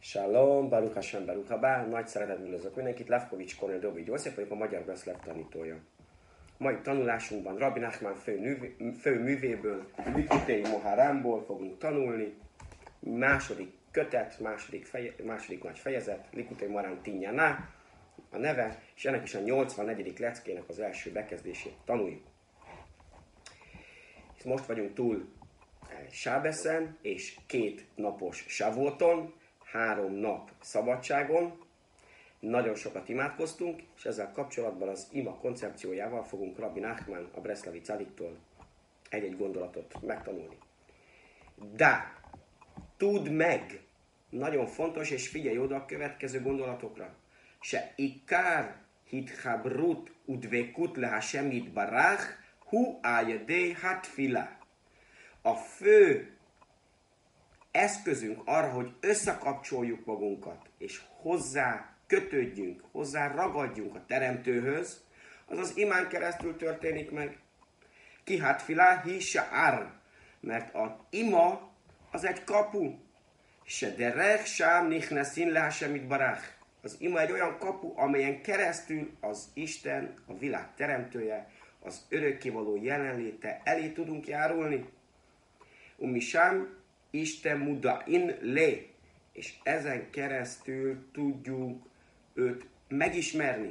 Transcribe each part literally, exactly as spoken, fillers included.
Shalom, Baruch Hashem, Baruch Habá, nagy szeretettel üdvözlök mindenkit, Lefkovics Kornél Dovigy József vagyok, a Magyar Beszlev tanítója. Mai tanulásunkban Rabbi Nachman fő, nüvé, fő művéből, Likutei Moharamból fogunk tanulni. Második kötet, második, feje, második nagy fejezet, Likutei Moharam Tinyaná a neve, és ennek is a nyolcvannegyedik leckének az első bekezdését tanuljuk. Most vagyunk túl Sábeszen és két napos Shavuoton, három nap szabadságon, nagyon sokat imádkoztunk, és ezzel kapcsolatban az ima koncepciójával fogunk Rabbi Nachman, a breszlevi cádiktól egy-egy gondolatot megtanulni. De tudd meg, nagyon fontos, és figyelj oda a következő gondolatokra, se ikár hitchabrut udvekut le Hashem yitbarach hu ájedé hatfila. A fő eszközünk arra, hogy összekapcsoljuk magunkat, és hozzá kötődjünk, hozzá ragadjunk a Teremtőhöz, az az imán keresztül történik meg. Ki hatfilá hi sha'ar, mert az ima az egy kapu. Se derech sám nichnesin le Hashem yitbarach. Az ima egy olyan kapu, amelyen keresztül az Isten, a világ teremtője, az örökkévaló jelenléte elé tudunk járulni. Umisám Isten mudain le, és ezen keresztül tudjuk őt megismerni.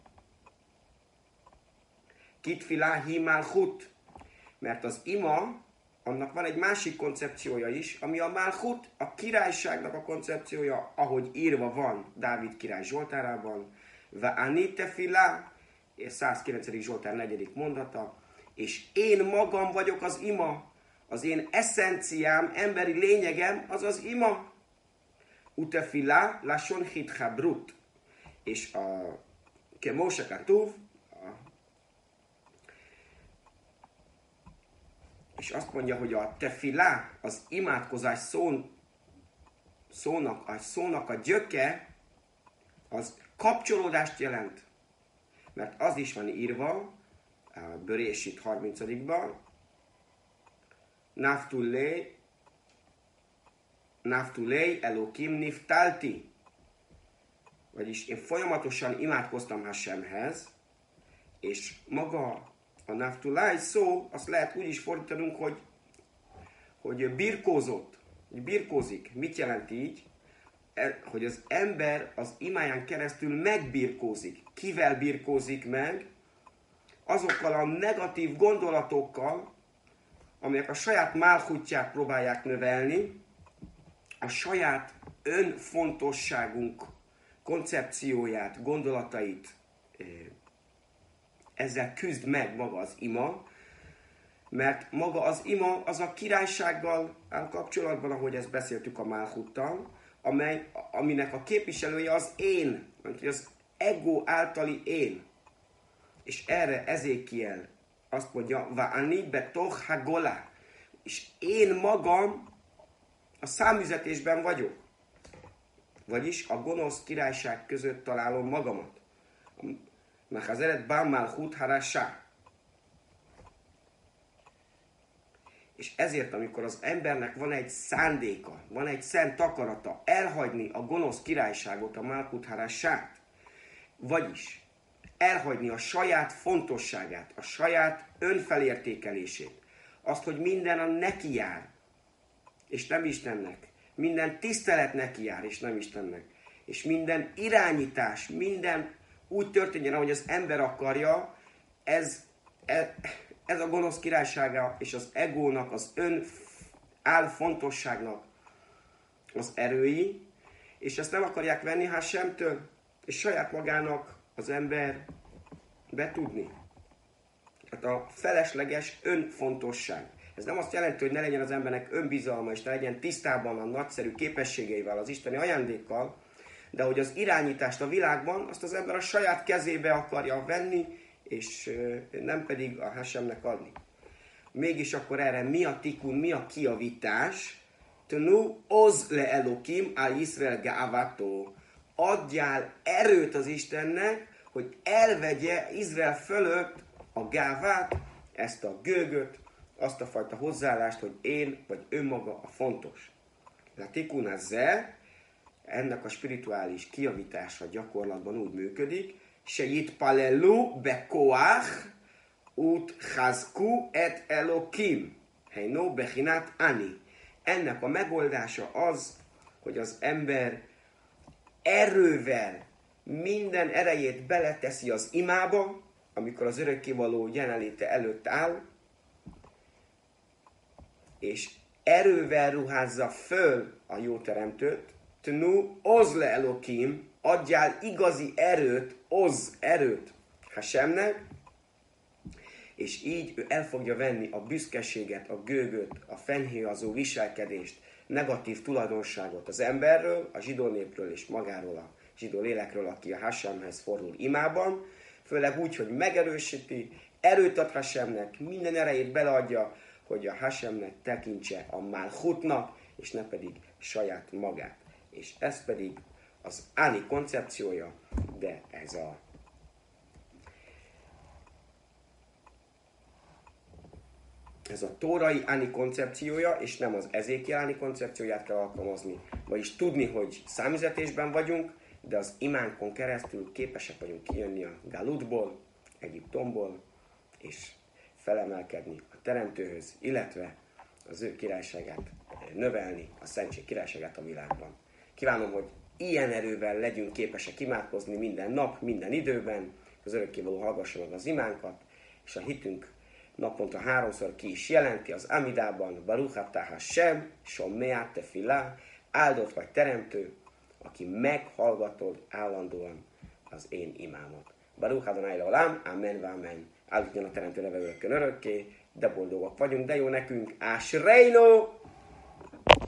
Kitfilá hi malchut, mert az ima, annak van egy másik koncepciója is, ami a malchut, a királyságnak a koncepciója, ahogy írva van Dávid király Zsoltárában, ve anite filá, száz kilencedik Zsoltár negyedik mondata, és én magam vagyok az ima, az én eszenciám, emberi lényegem, az az ima. Utefilá, lashon hitchabrut. És a Kemóse Katuv, és azt mondja, hogy a tefilá, az imádkozás szó, szónak, a szónak a gyöke, az kapcsolódást jelent. Mert az is van írva, a Berésit harmincadikban, Naftulei, Naftulei Elokim niftalti. Vagyis én folyamatosan imádkoztam Hashemhez, és maga a Naftulei szó, azt lehet úgy is fordítanunk, hogy, hogy birkózott, hogy birkózik. Mit jelent így? Hogy az ember az imáján keresztül megbirkózik. Kivel birkózik meg? Azokkal a negatív gondolatokkal, amelyek a saját málchutját próbálják növelni, a saját önfontosságunk koncepcióját, gondolatait, ezzel küzd meg maga az ima, mert maga az ima az a királysággal áll kapcsolatban, ahogy ezt beszéltük a málchuttal, amely, aminek a képviselője az én, az ego általi én. És erre Ezékiel azt mondja, va'ani betoch hagola, és én magam a számüzetésben vagyok. Vagyis a gonosz királyság között találom magamat. Mechazeret ba malchut harasha. És ezért, amikor az embernek van egy szándéka, van egy szent akarata elhagyni a gonosz királyságot, a malchut harashát, vagyis elhagyni a saját fontosságát, a saját önfelértékelését, azt, hogy minden a neki jár, és nem Istennek, minden tisztelet neki jár, és nem Istennek, és minden irányítás, minden úgy történjen, ahogy az ember akarja, ez, ez, ez a gonosz királysága, és az egónak, az ön álfontosságnak az erői, és ezt nem akarják venni Hashemtől, és saját magának az ember betudni. Tehát a felesleges önfontosság. Ez nem azt jelenti, hogy ne legyen az embernek önbizalma, és ne legyen tisztában a nagyszerű képességeivel, az isteni ajándékkal, de hogy az irányítást a világban, azt az ember a saját kezébe akarja venni, és nem pedig a Hashemnek adni. Mégis akkor erre mi a tikun, mi a kijavítás? Tnu oz le Elokim al Yisrael ga'avato. Adjál erőt az Istennek, hogy elvegye Izrael fölött a gávát, ezt a gőgöt, azt a fajta hozzáállást, hogy én vagy önmaga a fontos. La tikun azeh, ennek a spirituális kijavítása gyakorlatban úgy működik, se yitpalelu bekoach ut chazku et elokim, heino bechinat ani. Ennek a megoldása az, hogy az ember erővel minden erejét beleteszi az imába, amikor az örökkévaló jelenléte előtt áll, és erővel ruházza föl a jó teremtőt, tnu ozle elokim, adjál igazi erőt, oz erőt Hasemnek, és így ő el fogja venni a büszkeséget, a gőgöt, a fennhéjazó viselkedést, negatív tulajdonságot az emberről, a zsidó népről és magáról a zsidó lélekről, aki a Hasemhez fordul imában, főleg úgy, hogy megerősíti, erőt ad Hasemnek, minden erejét beleadja, hogy a Hasemnek tekintse a Malchutnak, és ne pedig saját magát. És ez pedig az Ani koncepciója, de ez a ez a tórai Ani koncepciója, és nem az Ezékiel Ani koncepcióját kell alkalmazni, vagyis tudni, hogy számüzetésben vagyunk, de az imánkon keresztül képesek vagyunk kijönni a Galutból, Egyiptomból, és felemelkedni a Teremtőhöz, illetve az ő királyságát növelni, a szentség királyságát a világban. Kívánom, hogy ilyen erővel legyünk képesek imádkozni minden nap, minden időben, az örökkévaló hallgassa meg az imánkat, és a hitünk naponta háromszor ki is jelenti az Amidában, Baruch atah Hashem, Shomea Tefillah, áldott vagy teremtő, aki meghallgatod állandóan az én imámat. Baruch Adonai Leolam, Amen, Amen. Áldott a teremtő neve örökkön örökké, de boldogak vagyunk, de jó nekünk, Ásreino!